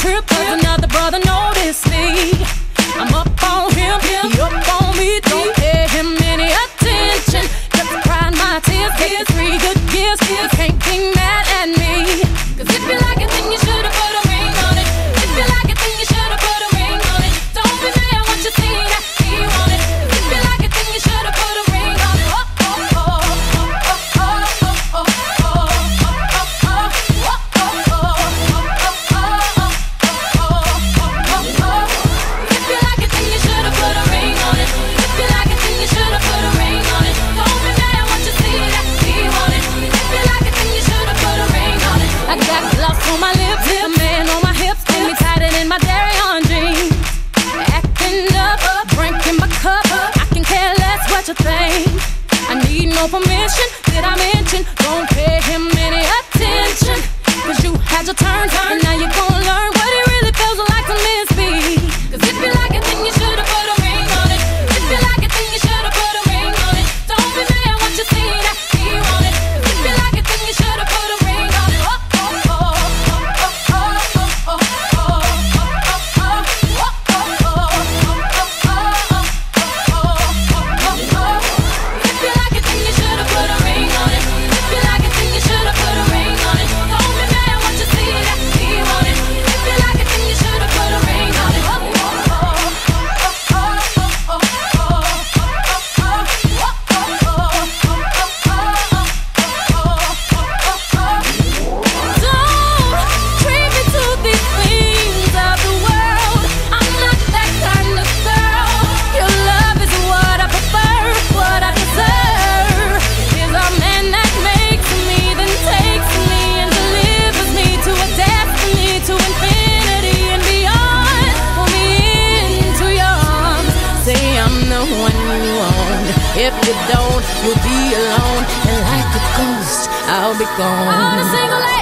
trip, cause another brother noticed me. I'm up on him, he up on me. Don't pay him any attention. Just crying my tears, get 3 good years. You can't be mad at me. Cause if you like it, then you should've put a ring on it. If you like it, then you should've put a ring on it. Don't be mad once you see that he want it. If you like it, then you should've put a ring on it. Oh, oh, oh, oh, oh, oh, oh, if you like it, then you should've put a ring on it. If you like it, then you should've put a ring on it. Don't be mad once you see that he want it. If you like it, then you should've put a ring on it. I got gloss on my lips, a man on my hips, and me tied it in my dairy on jeans. Acting up, drinking my cup. I can care less what you think. I need no permission. Did I mention? Don't pay him any attention. Cause you had your turn, and now you're gonna learn what it really feels like to miss me. Cause if you like it, then you should've put a ring on it. If you like it, then you should've put a ring on it. Don't be mad once you see that he want it. If you like it, then you should've put a ring on it. Oh, oh, oh, oh, oh, oh, oh, if you like it, then you should've put a ring on it. If you like it, then you should've put a ring on it. Don't be mad once you see that he want it. If you like it, then you should've put a ring on it. Don't treat me to these things of the world. I'm not that kind of girl. Your love is what I prefer, what I deserve. Is a man that makes me, then takes me and delivers me to a destiny, to infinity and beyond. Pull me into your arms, say I'm the one you want. If you don't, you'll be alone, and like a ghost, I'll be gone. All the single ladies